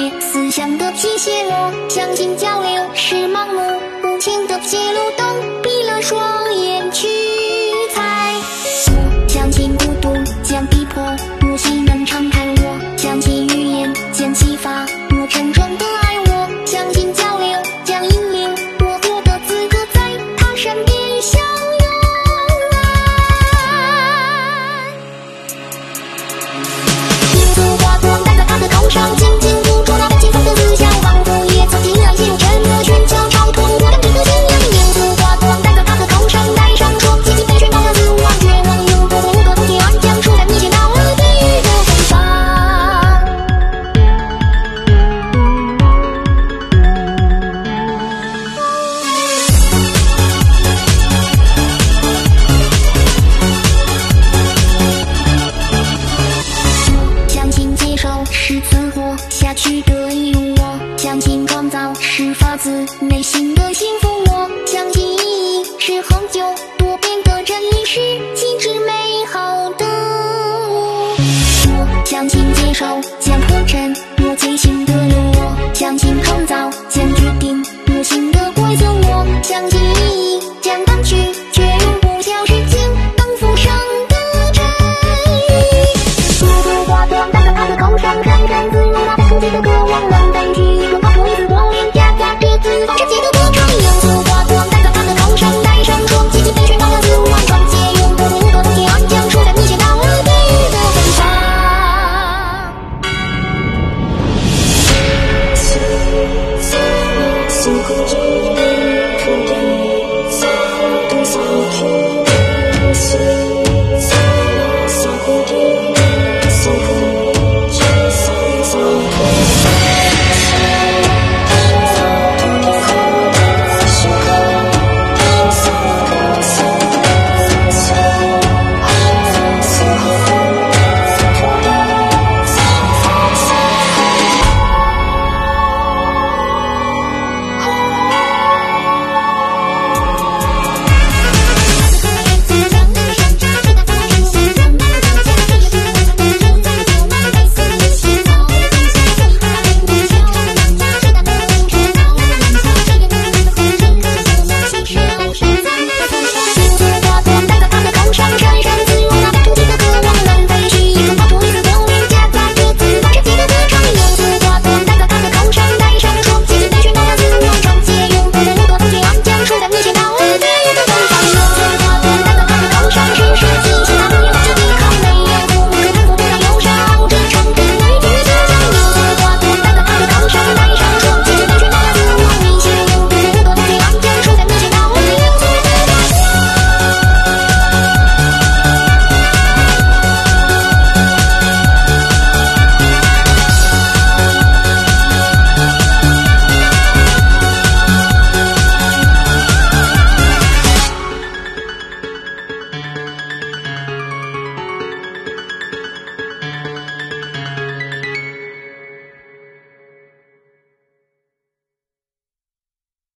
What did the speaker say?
业，思想的皮屑我相信交流是盲目无情的泄露，灯闭了双眼去猜。我相信孤独将逼迫，我心能敞开，我相信语言将启发，我沉重的爱，我相信交流将引领我获得资格在他身边相拥爱。银子花光戴在他的头上，紧紧捂住那被禁封的思想，仿佛也曾经让陷入沉默寻找超脱我的这个信仰。银子花光戴在他的头上，戴上说自己被宣告了死亡，绝望又多无可同解，安将处在你见到了地狱的风沙。相信接受是存活下去的义务，我相信创造是发自内心的幸福，我相信意义是恒久多变的真理，是极致美好的我相信接受将铺陈我最新的路，我相信创造将决定我新的规则，我相信意义将淡去